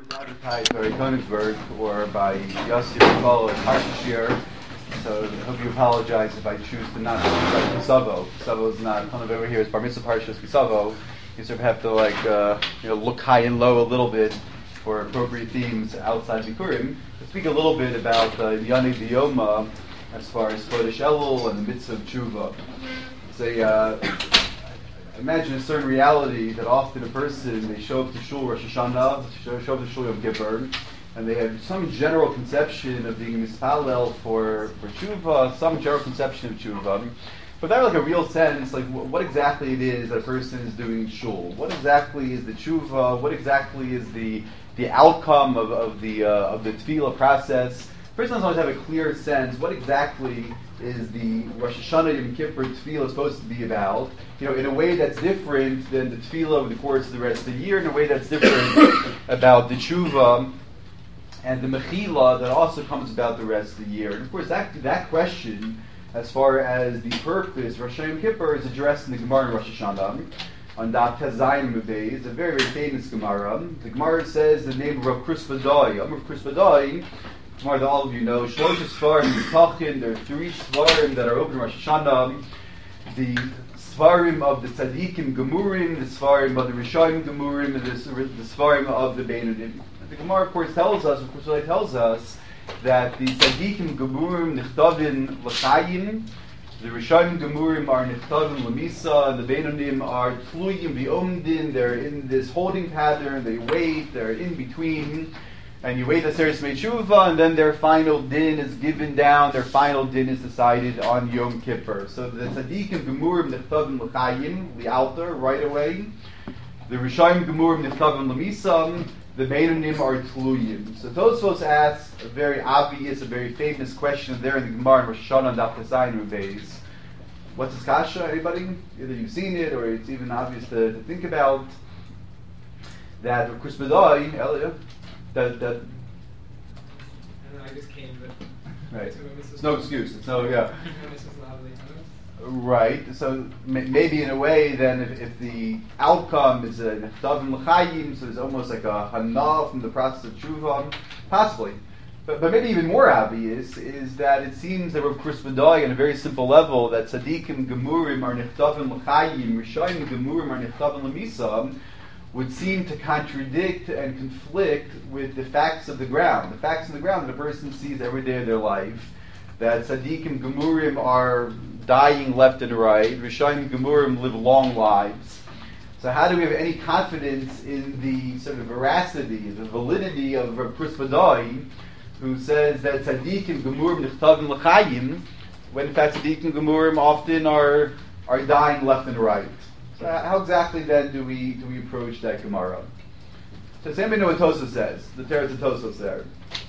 advertised by Königsberg or by Yossi Rikol at Harshashir. So I hope you apologize if I choose to not recite Kisavo. Kisavo is not kind of over here. It's Bar Mitzvah Parshas Kisavo. You sort of have to look high and low a little bit for appropriate themes outside Bikurim. To speak a little bit about Yoni Diyoma as far as Chodesh Elul and the Mitzvah of Tshuva. Imagine a certain reality that often a person, they show up to Shul Rosh Hashanah, show up to Shul Yom Kippur, and they have some general conception of being mispalel for tshuva, some general conception of tshuva, but not like a real sense, like what exactly it is that a person is doing in shul. What exactly is the tshuva? What exactly is the outcome of the tefillah process? A person doesn't always have a clear sense what exactly is the Rosh Hashanah Yom Kippur tefillah supposed to be about. In a way that's different than the tefillah over the course of the rest of the year, in a way that's different about the tshuva and the mechila that also comes about the rest of the year. And of course, that question, as far as the purpose, Rosh Hashanah Yom Kippur, is addressed in the Gemara in Rosh Hashanah on Daf Tezayim Mudei. It's a very, very famous Gemara. The Gemara says the name of Rav Krispedai. Rav Krispedai, Gemara that all of you know, Shlosh Svarim Yitachin. There are 3 Svarim that are open in Rosh Hashanah. The Svarim of the Tzadikim Gemurim, the Svarim of the Rishayim Gemurim, and the Svarim of the Beinonim. The Gemara, of course, tells us that the Tzadikim Gemurim Nichtavin L'Chayim, the Rishayim Gemurim are Nichtavin L'Misa, and the Beinonim are Tluyim V'Omdin. They're in this holding pattern, they wait, they're in between, and you wait the Seres Me'Tshuva, and then their final din is given down, their final din is decided on Yom Kippur. So the Tzadikim Gemurim Nichtavin L'Chayim, the altar, right away. The Rishayim Gemurim Nichtavin L'Misa, the Beinonim are Tluyim. So Tosfos asks a very obvious, a very famous question there in the Gemara in Rosh Hashanah Daf Tzayin Rubeis. What's his kasha? Anybody? Either you've seen it or it's even obvious to think about. That of Krispedai, Elia, that and then I just came with right. It's no excuse. It's no yeah. Right. So maybe in a way, then, if the outcome is a Nechtavim L'Chayim, so there's almost like a hana from the process of tshuva, possibly. But maybe even more obvious is that it seems that Rav Krispedai, on a very simple level, that Tzadikim Gemurim are Nechtavim L'Chayim, Rishayim Gemurim are Nechtavim L'Misa, would seem to contradict and conflict with the facts of the ground. The facts of the ground that a person sees every day of their life, that Tzadikim Gemurim are dying left and right, Rishayim Gemurim live long lives. So how do we have any confidence in the sort of veracity, the validity of Rav Krispedai, who says that Tzadikim Gemurim Nichtavim L'Chayim, when in fact Tzadikim Gemurim often are dying left and right? So how exactly then do we approach that Gemara? So does anybody know what Tosfos says? The Teretz of Tosfos there.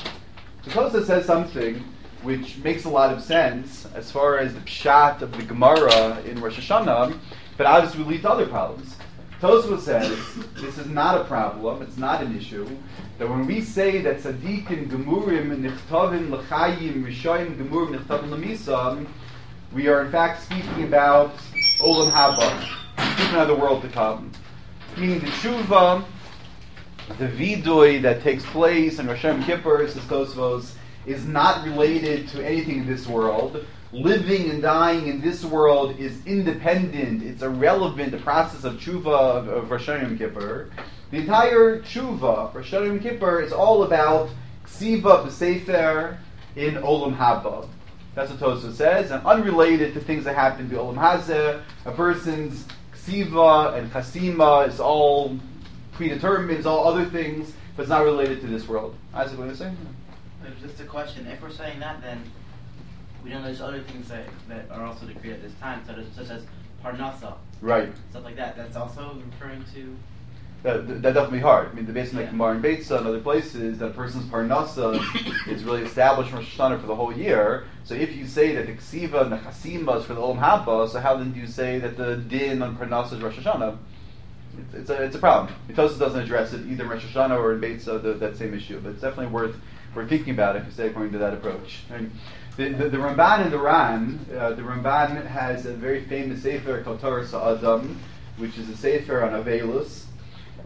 So Tosfos says something which makes a lot of sense as far as the pshat of the Gemara in Rosh Hashanah, but obviously will lead to other problems. Tosfos says this is not a problem, it's not an issue, that when we say that Tzadikim Gemurim Nichtavim L'Chayim, Rishayim Gemurim Nichtavim L'Misa, we are in fact speaking about Olam Haba, speaking of the world to come. Meaning the tshuva, the vidui that takes place in Rosh Hashanah Kippur, says Tosfos, is not related to anything in this world. Living and dying in this world is independent. It's irrelevant. The process of tshuva of Rosh Hashanah Kippur. The entire tshuva, Rosh Hashanah Kippur, is all about ksiva b'sefer in Olam Haba. That's what Tosfos says, and unrelated to things that happen to Olam Hazeh. A person's ksiva and chasima is all predetermined, is all other things, but it's not related to this world. Isaac, what are you saying? Just a question. If we're saying that, then we know there's other things that are also decreed at this time, such as parnasa, right? Stuff like that. That's also referring to. That definitely hard. I mean, the base of Gemara and Beitza and other places, that a person's parnasa is really established from Rosh Hashanah for the whole year. So if you say that the ksiva and the chasima is for the Olam Haba, so how then do you say that the din on parnasa is Rosh Hashanah? It's a problem. Tosfos doesn't address it either in Rosh Hashanah or in Beitza, that same issue, but it's definitely worth thinking about it if you say according to that approach. And the Ramban and the Ran, the Ramban has a very famous sefer called Torah Sa'adam, which is a sefer on Avelus.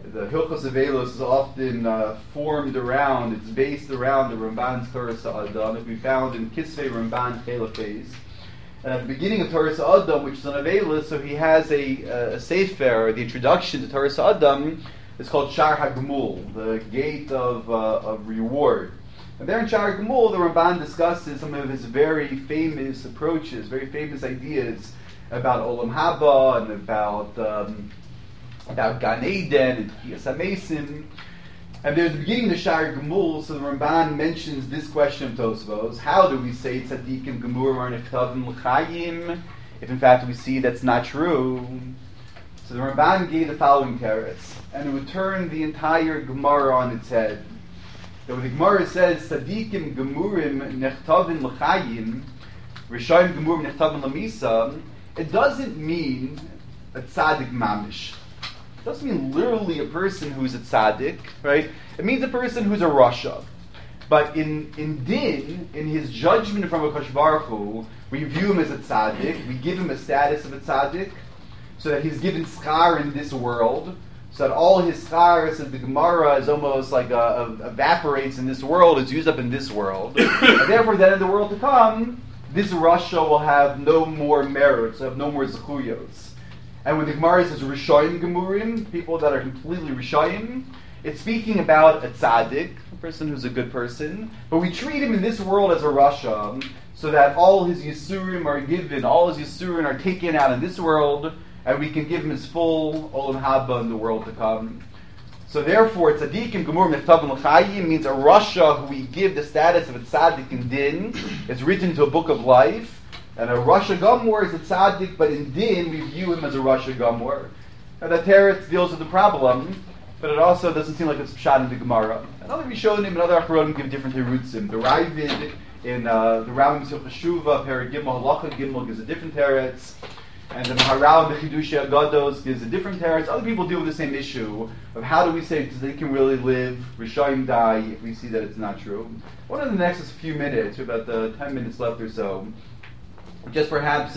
the Hilchos Avelos is often formed around, it's based around the Ramban's Torah Sa'adam, that we found in Kisvei Ramban Chelafes. And at the beginning of Torah Sa'adam, which is on Avelos, so he has a sefer, the introduction to Torah Sa'adam, it's called Shar HaGemul, the gate of reward. And there in Shar HaGemul, the Ramban discusses some of his very famous approaches, very famous ideas about Olam Haba and about Gan Eden and Tchiyas HaMesim. And there at the beginning of the Shar HaGemul, so the Ramban mentions this question of Tosfos: how do we say tzaddikim gemurim are nechtavim l'chayim if in fact we see that's not true? So the Ramban gave the following teretz, and it would turn the entire Gemara on its head. That when the Gemara says tzaddikim gemurim nechtavim l'chayim, rishayim gemurim nechtavim l'misa, it doesn't mean a tzaddik mamish. It doesn't mean literally a person who's a tzaddik, right? It means a person who's a rasha. But in din, in his judgment from HaKadosh Baruch Hu, we view him as a tzaddik. We give him a status of a tzaddik, so that he's given schar in this world, so that all his schar, says the Gemara, is almost like evaporates in this world, is used up in this world. And therefore, then in the world to come, this rasha will have no more merits, have no more zechuyos. And when the Gemara says Rishayim Gemurim, people that are completely Rishayim, it's speaking about a tzaddik, a person who's a good person, but we treat him in this world as a rasha, so that all his yisurim are given, all his yisurim are taken out in this world, and we can give him his full olam haba in the world to come. So therefore, tzaddikim gemurim nechtavim l'chayim means a rasha who we give the status of a tzaddik in din. It's written into a book of life. And a rasha gamor is a tzaddik, but in din we view him as a rasha gamor. Now that teretz deals with the problem, but it also doesn't seem like it's pshat in the Gemara. And other Rishonim and other Achronim give different terutzim. The Ravid in the Rambam Silchos Shuva, Perek Gimel, Halacha Gimel gives a different teretz. And the Maharal in the Chidushei Agados gives a different teretz. Other people deal with the same issue of how do we say they can really live, Rishayim die, if we see that it's not true. One of the next few minutes, about 10 minutes left or so, just perhaps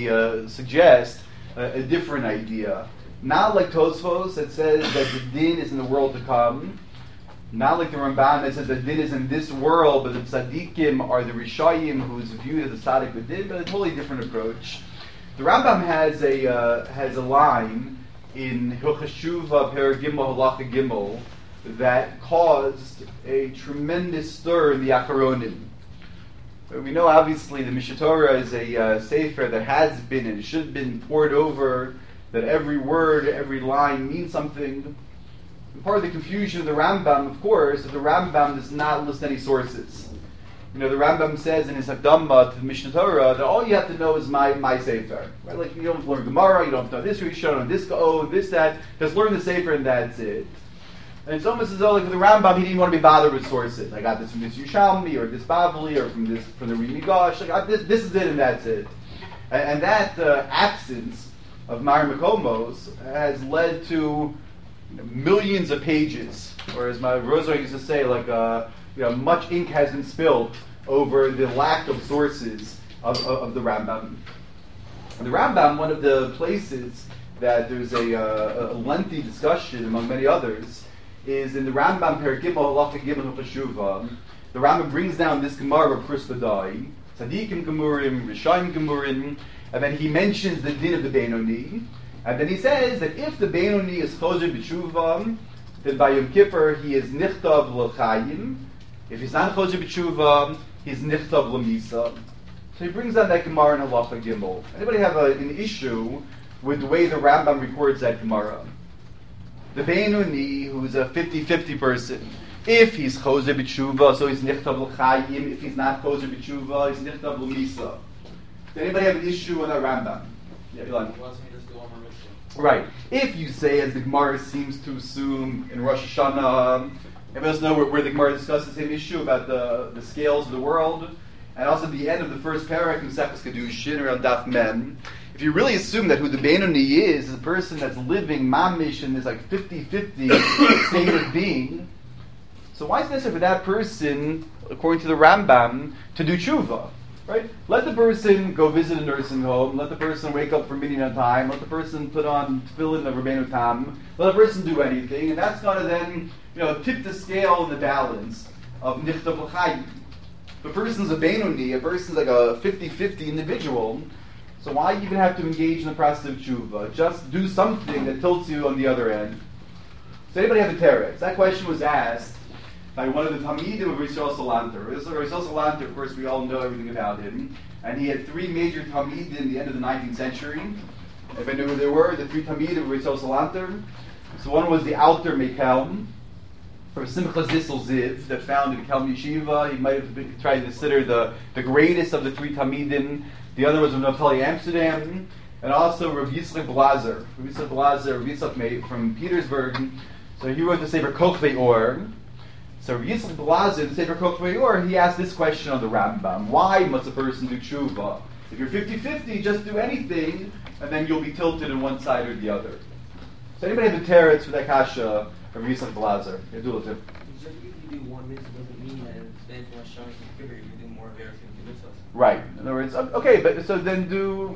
suggest a different idea. Not like Tosfos that says that the din is in the world to come. Not like the Ramban that says that din is in this world, but the tzaddikim are the Rishayim who's viewed as a tzaddik with din, but a totally different approach. The Rambam has a line in Hilchos Shuva Perek Gimel Halacha Gimel that caused a tremendous stir in the Acharonim. We know obviously the Mishneh Torah is a sefer that has been and should have been poured over, that every word, every line means something. And part of the confusion of the Rambam, of course, is that the Rambam does not list any sources. You know, the Rambam says in his Hakdama to the Mishneh Torah that all you have to know is my sefer. Right? Like you don't have to learn Gemara, you don't have to know this Rishon, this, that. Just learn the sefer and that's it. And it's almost as though, like with the Rambam, he didn't want to be bothered with sources. I got this from this Yushalmi, or this Bavli, or from the Ri Migash. This is it, and that's it. And that absence of Mar Makomos has led to millions of pages, or as my Rosar used to say, much ink has been spilled over the lack of sources of the Rambam. And the Rambam, one of the places that there's a lengthy discussion among many others, is in the Rambam Perek Gimel Halacha Gimel Hilchos Shuva. The Rambam brings down this Gemara of Pris Badai, Tzaddikim Gemurim, Rishayim Gemurim, and then he mentions the din of the Beinoni, and then he says that if the Beinoni is Chozer B'Tshuva, then by Yom Kippur he is Nichtav L'Chayim. If he's not Chozer B'Tshuva, he's Nichtav L'Misa. So he brings down that Gemara in Halacha Gimel. Anybody have an issue with the way the Rambam records that Gemara? The Beinoni, who's a 50-50 person, if he's Chozer B'Tshuva, so he's Nichtav L'Chayim. If he's not Chozer B'Tshuva, he's Nichtav L'Misa. Does anybody have an issue with that Rambam? Yeah, Ilan. Right. If you say, as the Gemara seems to assume in Rosh Hashanah, anybody else know where the Gemara discusses the same issue about the scales of the world? And also at the end of the first parak in Sefer Kedushin, around Daf Mem, if you really assume that who the Beinoni is a person that's living mamish in this 50-50 state of being, so why is it necessary for that person, according to the Rambam, to do tshuva? Right? Let the person go visit a nursing home. Let the person wake up for minyan on time. Let the person put on tefillin of Rabbeinu Tam. Let the person do anything, and that's going to then, tip the scale in the balance of nichtav l'chaim. If a person's a Beinoni, a person's like a 50-50 individual, so why even have to engage in the process of tshuva? Just do something that tilts you on the other end. Does anybody have a teretz? That question was asked by one of the Talmidim of Yisrael Salanter. Yisrael Salanter, of course, we all know everything about him. And he had three major Talmidim in the end of the 19th century. If I knew who they were, the three Talmidim of Yisrael Salanter. So one was the Alter Mekelm, from Simcha Zissel Ziv, that founded Kelm Yeshiva. He might have tried to consider the greatest of the three Talmidim. The other was Rav Naftali Amsterdam, and also Rav Yitzchak Blazer. Rav Yitzchak from Petersburg. So he wrote the Sefer Kochvei Or. So Rav Yitzchak Blazer, in the Sefer Kochvei Or, he asked this question on the Rambam: why must a person do tshuva? If you're 50-50, just do anything, and then you'll be tilted in one side or the other. So anybody have a teretz for that kasha? Rav Yitzchak Blazer. Just because you do one mitzvah doesn't mean that it's not showing you figure you do more of everything to mitzvahs. Right. In other words, okay, but so then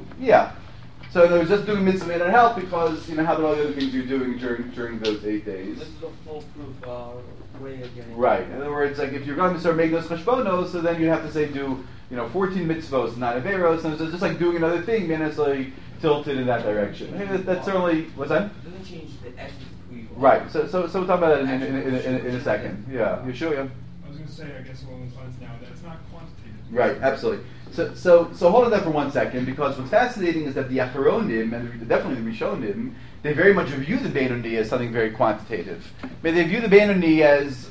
So in other words, just doing mitzvah may not help because how about all the other things you're doing during those 8 days. This is a foolproof way of getting. Right. In other words, like if you're going to start making those cheshbonos, so then you have to say do 14 mitzvos, 9 averos, and so it's just like doing another thing, man. It's like tilted in that direction. Hey, that's certainly what's that? It doesn't change the essence of who you are. Right. So we'll talk about that in a second. Yeah. Yeshua. I was going to say, I guess one finds now that it's not quantitative. Right, absolutely. So hold on that for 1 second, because what's fascinating is that the Acharonim, and definitely the Rishonim, they very much view the Beinoni as something very quantitative. But they view the Beinoni as,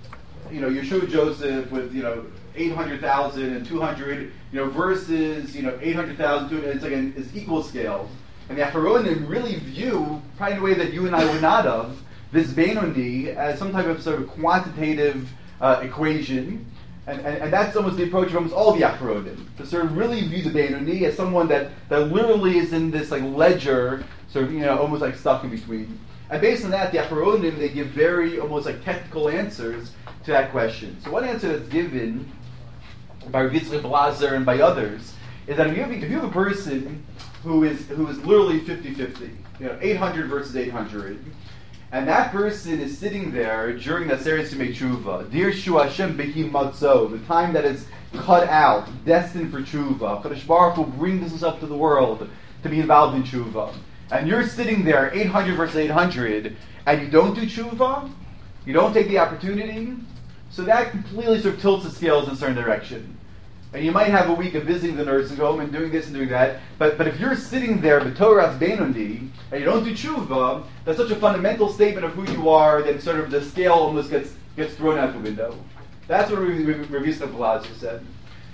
Yeshua Joseph with, 800,000 and 200, versus, 800,000, it's like it's equal scale. And the Acharonim really view, probably in a way that you and I would not have, this Beinoni as some type of sort of quantitative equation. And that's almost the approach of almost all the Acharonim, to sort of really view the Beinoni as someone that literally is in this like ledger, sort of almost like stuck in between. And based on that, the Acharonim, they give very almost like technical answers to that question. So one answer that's given by Rav Yitzchak Blazer and by others is that if you have a person who is literally 50-50, 800 versus 800. And that person is sitting there during the Aseret Yemei Tshuva, Dir Shu Hashem Behi Matzo, the time that is cut out, destined for Tshuva. Kadosh Baruch Hu brings us up to the world to be involved in Tshuva. And you're sitting there, 800 versus 800, and you don't do Tshuva, you don't take the opportunity, so that completely sort of tilts the scales in a certain direction. And you might have a week of visiting the nursing home and doing this and doing that, but if you're sitting there, b'toras Beinoni, and you don't do tshuva, that's such a fundamental statement of who you are that sort of the scale almost gets thrown out the window. That's what Rav Yitzchak Blazer said.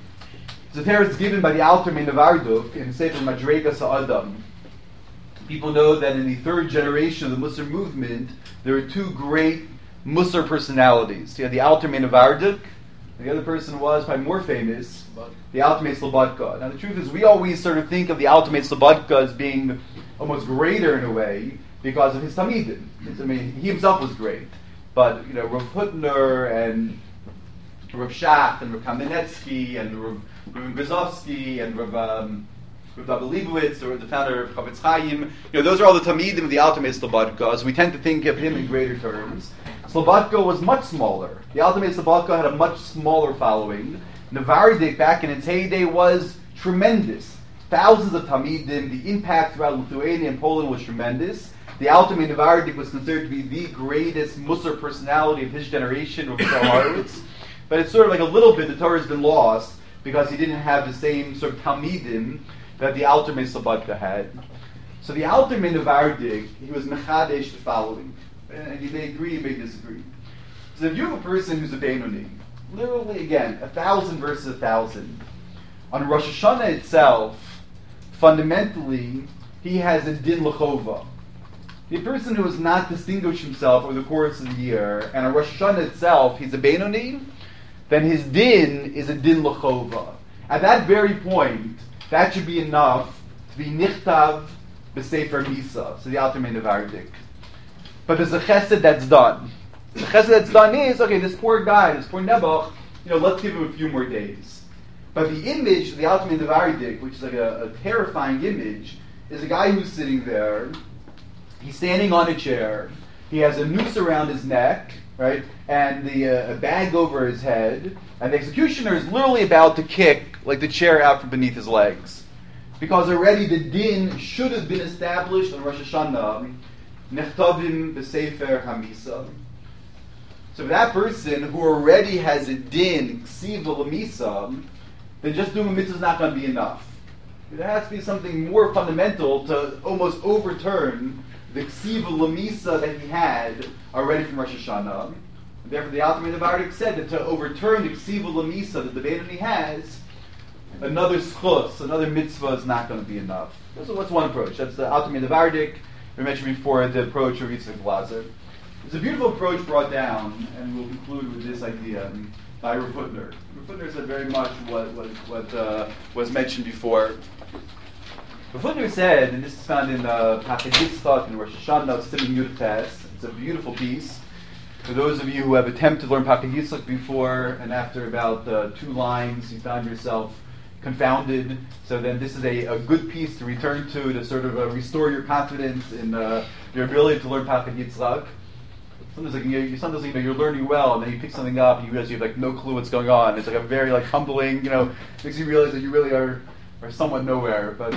The teretz given by the Alter Meinavarduk in Sefer Madregas Ha'adam. People know that in the third generation of the Musar movement, there are two great Musar personalities. You had the Alter Meinavarduk. The other person was probably more famous, the Alter Mei Slobodka. Now the truth is, we always sort of think of the Alter Mei Slobodka as being almost greater in a way because of his Talmidim. I mean, he himself was great, but Rav Hutner and Rav Schacht and Rav Kamenetsky and Rav Grzovsky and Rav Leibowitz, or the founder of Chavetz Chaim, those are all the Talmidim of the Alter Mei Slobodka. So we tend to think of him in greater terms. Slobodka was much smaller. The Alter Mei Slobodka had a much smaller following. Navardik, back in its heyday, was tremendous. Thousands of Talmidim. The impact throughout Lithuania and Poland was tremendous. The Alter Mei Navardik was considered to be the greatest Musar personality of his generation, Rav Yisrael Horowitz. But it's sort of like a little bit, the Torah has been lost because he didn't have the same sort of Talmidim that the Alter Mei Slobodka had. So the Alter Mei Navardik, he was mechadesh the following. And you may agree, you may disagree. So if you have a person who's a Beinoni, literally again, 1,000 versus 1,000, on Rosh Hashanah itself, fundamentally, he has a din l'chova. The person who has not distinguished himself over the course of the year, and on Rosh Hashanah itself, he's a Beinoni, then his din is a din l'chova. At that very point, that should be enough to be nichtav b'sefer Misa, so the Alter Mei Navardik. But there's a chesed that's done. The chesed that's done is, okay, this poor guy, this poor Nebuch, let's give him a few more days. But the image, the Altamid Devardik, which is like a terrifying image, is a guy who's sitting there. He's standing on a chair. He has a noose around his neck, right, and a bag over his head. And the executioner is literally about to kick like the chair out from beneath his legs, because already the din should have been established on Rosh Hashanah. Nechtavim b'sefer hamisa. So for that person who already has a din ksiva l'misa, then just doing a mitzvah is not going to be enough. There has to be something more fundamental to almost overturn the ksiva l'misa that he had already from Rosh Hashanah. And therefore, the Altamid Devardik said that to overturn the ksiva l'misa that the Beinoni has, another schus, another mitzvah is not going to be enough. So what's one approach? That's the Altamid Devardik. We mentioned before the approach of Yitzchak Glazer. There's a beautiful approach brought down, and we'll conclude with this idea by Rav Hutner. Rav Hutner said very much what was mentioned before. Rav Hutner said, and this is found in Pachad Yitzchak in Rosh Hashanah, Siman Yud Tes. It's a beautiful piece. For those of you who have attempted to learn Pachad Yitzchak before, and after about 2 lines, you found yourself confounded, so then this is a good piece to return to sort of restore your confidence in your ability to learn Pachad Yitzchak. Sometimes you're learning well, and then you pick something up, and you realize you have no clue what's going on. It's like a very humbling, makes you realize that you really are somewhat nowhere. But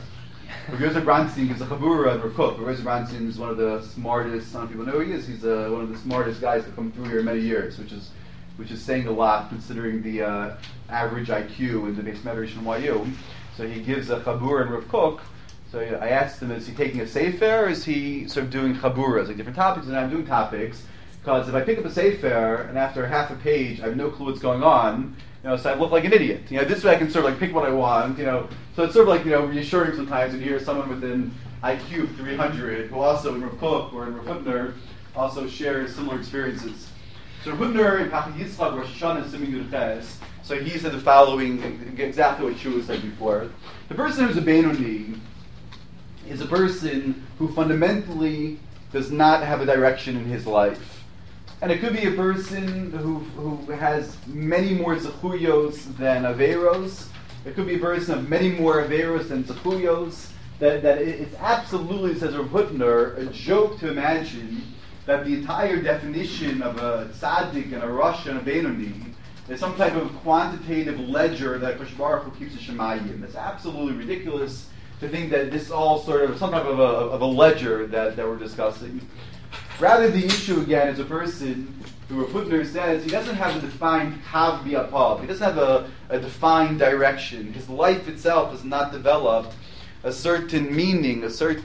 Rabbi Bronstein gives a chavura and Rav Kook. Rabbi Bronstein is one of the smartest. Some people know who he is. He's one of the smartest guys to come through here in many years, which is saying a lot considering the average IQ in the Beis Medrash NYU. So he gives a chabura and Rav Kook. So I asked him, is he taking a sefer, or is he sort of doing chaburas, like different topics, and I'm doing topics, because if I pick up a sefer, and after half a page I have no clue what's going on, so I look like an idiot. This way I can sort of pick what I want, so it's sort of reassuring sometimes when you hear someone with an IQ of 300, who also in Rav Kook or in Rav Hutner also shares similar experiences. So Rav Hutner in Pachad Yitzchak, Rosh Hashanah, Siman Yud Tes, so he said the following, exactly what Shua said before. The person who's a Beinoni is a person who fundamentally does not have a direction in his life. And it could be a person who has many more zechuyos than averos. It could be a person of many more averos than zechuyos. That it's absolutely, says Rav Hutner, a joke to imagine that the entire definition of a tzaddik and a rosh and a Beinoni is some type of quantitative ledger that Kosh Baruch Hu keeps a shemayim. It's absolutely ridiculous to think that this all sort of some type of a ledger that we're discussing. Rather, the issue again is a person who Rav Hutner says he doesn't have a defined kav bi'apav. He doesn't have a defined direction. His life itself has not developed a certain meaning,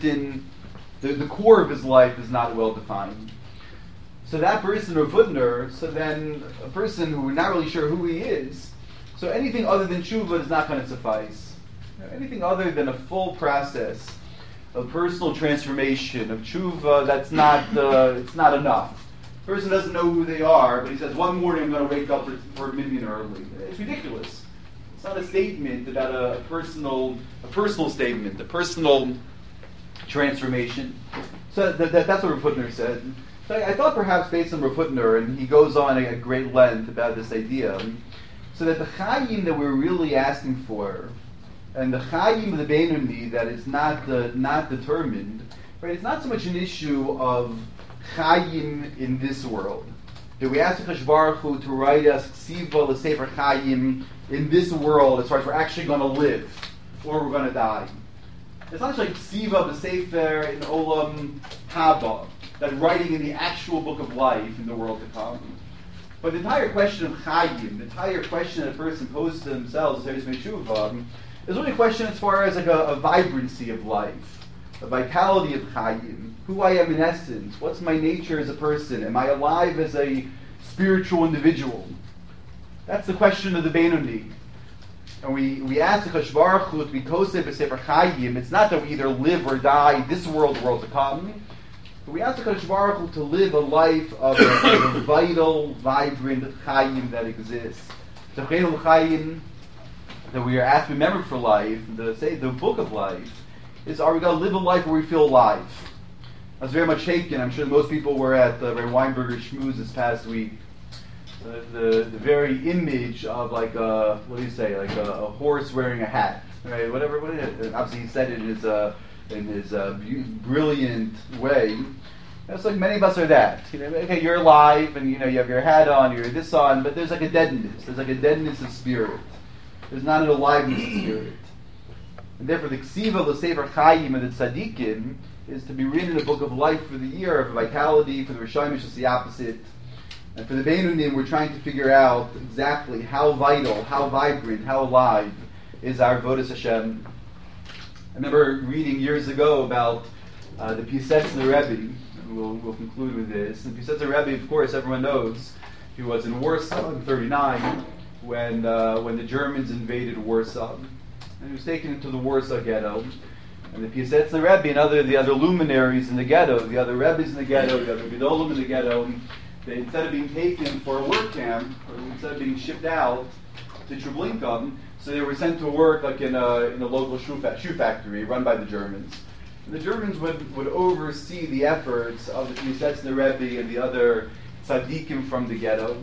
the core of his life is not well defined. So that person, Rav Hutner, so then a person who we're not really sure who he is, so anything other than tshuva is not going to suffice. Anything other than a full process of personal transformation, of tshuva, that's not it's not enough. The person doesn't know who they are, but he says, one morning I'm going to wake up for minyan early. It's ridiculous. It's not a statement about a personal statement, a personal transformation. So that's what Rav Hutner said. So I thought perhaps based on Rav Hutner, and he goes on at great length about this idea, so that the chayim that we're really asking for, and the chayim of the Beinoni that is not determined, right? It's not so much an issue of chayim in this world. That we ask Kadosh Baruch Hu to write us ksiva l'sefer chayim in this world, as far as we're actually going to live or we're going to die. It's not like ksiva l'sefer in olam haba, that writing in the actual book of life in the world to come. But the entire question of chayim, the entire question that a person poses to themselves, is really a question as far as a vibrancy of life, a vitality of chayim, who I am in essence, what's my nature as a person, am I alive as a spiritual individual? That's the question of the Beinoni. And we ask the Kadosh Baruch Hu to be koseh b'sefer chayim. It's not that we either live or die this world to come, but we ask the Kadosh Baruch Hu to live a life of a vital, vibrant chayim that exists. The chayim that we are asked to remember for life, the book of life, is are we going to live a life where we feel alive? I was very much taken. I'm sure most people were at Ray Weinberger's Shmooze this past week. So the very image of like a, what do you say, like a horse wearing a hat, right? Whatever. What is it? Obviously, he said it in his brilliant way. It's like many of us are that. Okay, you're alive, and you have your hat on, you're this on, but there's like a deadness. There's like a deadness of spirit. There's not an aliveness of spirit. And therefore, the ksiva, the sefer chayim, and the tzaddikim is to be written in the book of life for the year of vitality. For the Rishonim, it's the opposite. And for the Beinunim, we're trying to figure out exactly how vital, how vibrant, how alive is our Avodas Hashem. I remember reading years ago about the Piasetzner Rebbe. We'll conclude with this. The Piasetzner Rebbe, of course, everyone knows, he was in Warsaw in 1939 when the Germans invaded Warsaw. And he was taken into the Warsaw ghetto. And the Piasetzner Rebbe and the other luminaries in the ghetto, the other Rebbes in the ghetto, the other Gedolim in the ghetto, they, instead of being taken for a work camp, or instead of being shipped out to Treblinka, so they were sent to work like in a local shoe factory run by the Germans. And the Germans would oversee the efforts of the Piasetzner Rebbe and the other tzaddikim from the ghetto.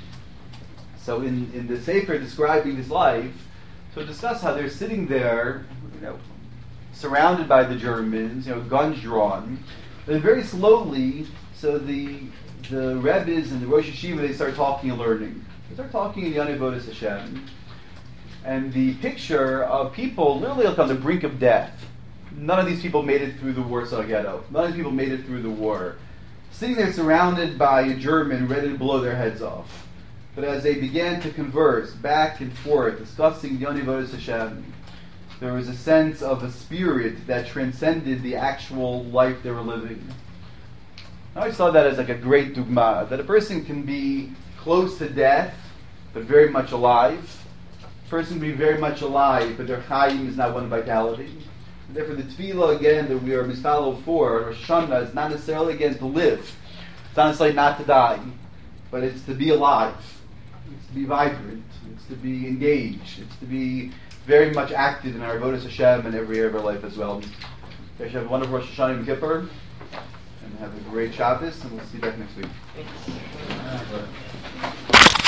So in the Sefer describing his life, so discuss how they're sitting there, surrounded by the Germans, guns drawn, and very slowly, so the Rebbes and the Rosh Yeshiva, they start talking and learning. They start talking in Yonei Avodas Hashem. And the picture of people literally like on the brink of death. None of these people made it through the Warsaw Ghetto. None of these people made it through the war. Sitting there surrounded by a German ready to blow their heads off. But as they began to converse back and forth, discussing Yonei Avodas Hashem, there was a sense of a spirit that transcended the actual life they were living. I always saw that as like a great dugma, that a person can be close to death, but very much alive. A person can be very much alive, but their chayim is not one of vitality. And therefore the tefillah, again, that we are mistalel for, Rosh Hashanah, is not necessarily, again, to live. It's not necessarily not to die, but it's to be alive. It's to be vibrant. It's to be engaged. It's to be very much active in our Avodas Hashem and every area of our life as well. Okay, have a wonderful Rosh Hashanah and Kippur. And have a great Shabbos, and we'll see you back next week.